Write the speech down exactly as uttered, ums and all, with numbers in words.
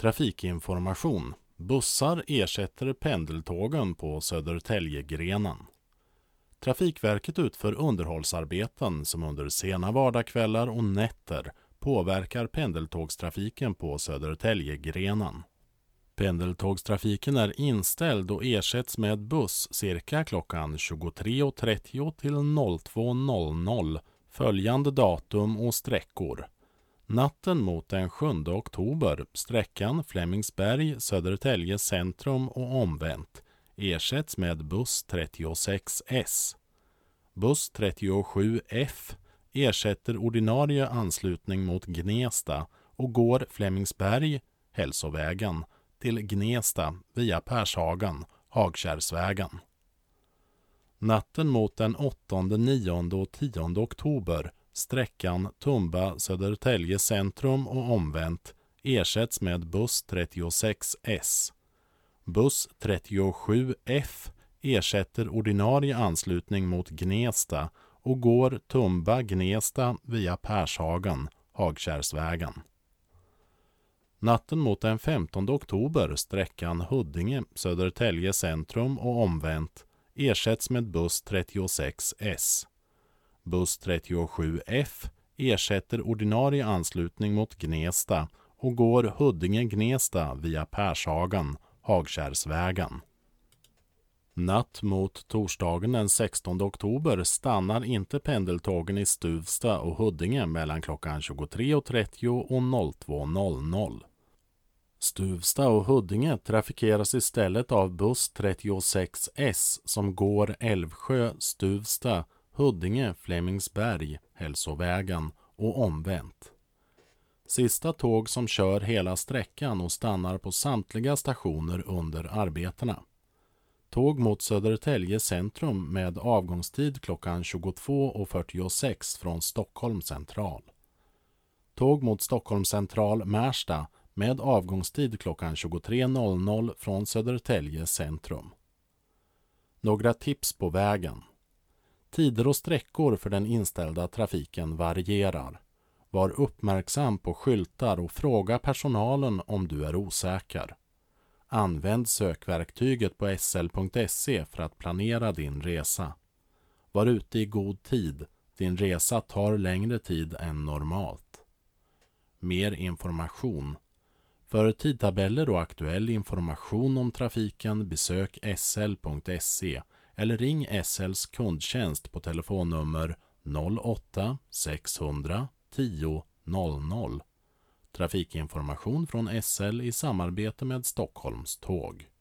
Trafikinformation. Bussar ersätter pendeltågen på Södertäljegrenen. Trafikverket utför underhållsarbeten som under sena vardagskvällar och nätter påverkar pendeltågstrafiken på Södertäljegrenen. Pendeltågstrafiken är inställd och ersätts med buss cirka klockan tjugotre trettio till två följande datum och sträckor. Natten mot den sjunde oktober, sträckan Flemingsberg, Södertälje centrum och omvänt, ersätts med buss trettiosex S. Buss trettiosju F ersätter ordinarie anslutning mot Gnesta och går Flemingsberg, Hälsovägen, till Gnesta via Pershagen, Hagkärrsvägen. Natten mot den åttonde, nionde och tionde oktober, sträckan Tumba Södertälje centrum och omvänt, ersätts med buss trettiosex S. Buss trettiosju F ersätter ordinarie anslutning mot Gnesta och går Tumba-Gnesta via Pershagen, Hagkärrsvägen. Natten mot den femtonde oktober, sträckan Huddinge Södertälje centrum och omvänt, ersätts med buss trettiosex S. Buss trettiosju F ersätter ordinarie anslutning mot Gnesta och går Huddinge-Gnesta via Pershagen, Hagkärrsvägen. Natt mot torsdagen den sextonde oktober stannar inte pendeltågen i Stuvsta och Huddinge mellan klockan tjugotre trettio och två. Stuvsta och Huddinge trafikeras istället av buss trettiosex S som går Älvsjö, Stuvsta, Huddinge, Flemingsberg, Hälsovägen och omvänt. Sista tåg som kör hela sträckan och stannar på samtliga stationer under arbetena. Tåg mot Södertälje centrum med avgångstid klockan tjugotvå fyrtiosex från Stockholm central. Tåg mot Stockholm central Märsta med avgångstid klockan tjugotre från Södertälje centrum. Några tips på vägen. Tider och sträckor för den inställda trafiken varierar. Var uppmärksam på skyltar och fråga personalen om du är osäker. Använd sökverktyget på S L punkt se för att planera din resa. Var ute i god tid. Din resa tar längre tid än normalt. Mer information. För tidtabeller och aktuell information om trafiken besök S L punkt se eller ring S L:s kundtjänst på telefonnummer noll åtta sexhundra tio noll noll. Trafikinformation från S L i samarbete med Stockholms tåg.